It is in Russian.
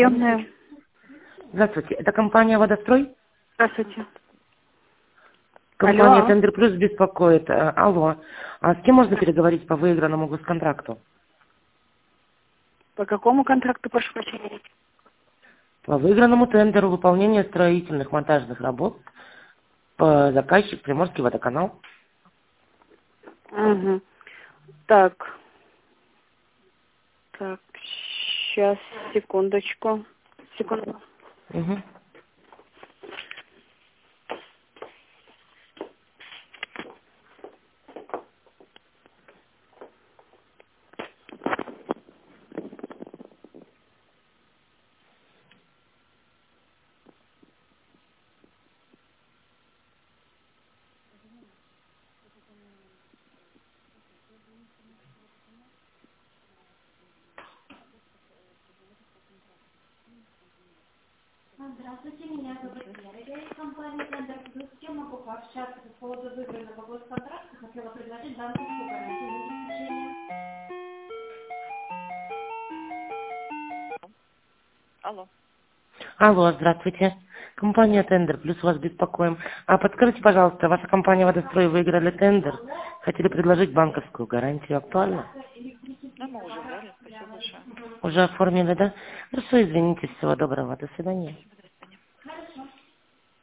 Приемная. Здравствуйте, это компания «Водострой»? Здравствуйте. Компания Алло. «Тендер Плюс» беспокоит. Алло. А с кем можно переговорить по выигранному госконтракту? По какому контракту, прошу прощения? По выигранному тендеру выполнения строительных монтажных работ по заказчик Приморский водоканал. Угу. Так, сейчас, секундочку. Секунду. Угу. Здравствуйте, меня зовут Вера. Я из компании «Тендер Плюс». С кем могу пообщаться по поводу выигранного госконтракта? Хотела предложить банковскую гарантию на обеспечение. Алло. Алло, здравствуйте. Компания «Тендер Плюс», вас беспокоим. А подскажите, пожалуйста, ваша компания «Водострой» выиграли тендер? Хотели предложить банковскую гарантию. Актуально? Да, мы уже взяли, спасибо большое. Уже оформили, да? Хорошо, извините, всего доброго. До свидания.